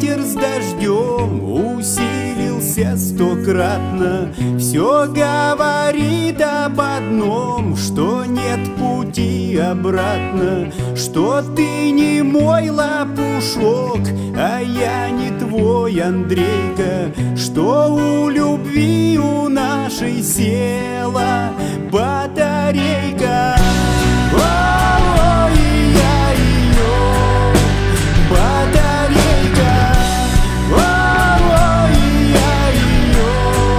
ветер с дождем усилился стократно. Все говорит об одном, что нет пути обратно, что ты не мой лопушок, а я не твой Андрейка, что у любви у нашей села батарейка. Ой, я ее батарейка. Ой, я ее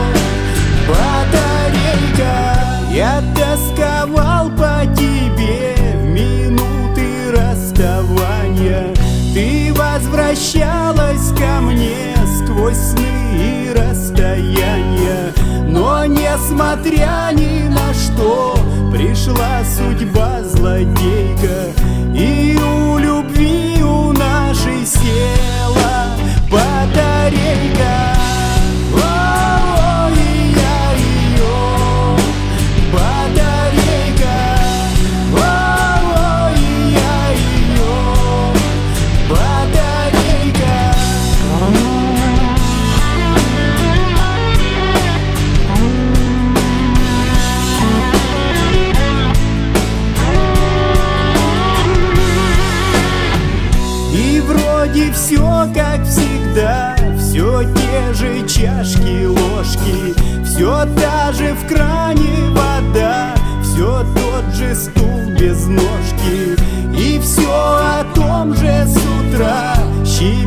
батарейка. Я тосковал по тебе в минуты расставания. Ты возвращалась ко мне сквозь сны и расстояния. Но несмотря ни на что, пришла судьба злодейка, и у любви у нашей села батарейка. Ой, я ее батарейка. Ой, я ее батарейка. И вроде все как всегда, все те же чашки, ложки, все та же в кране вода, все тот же стул без ножки, и все о том же с утра.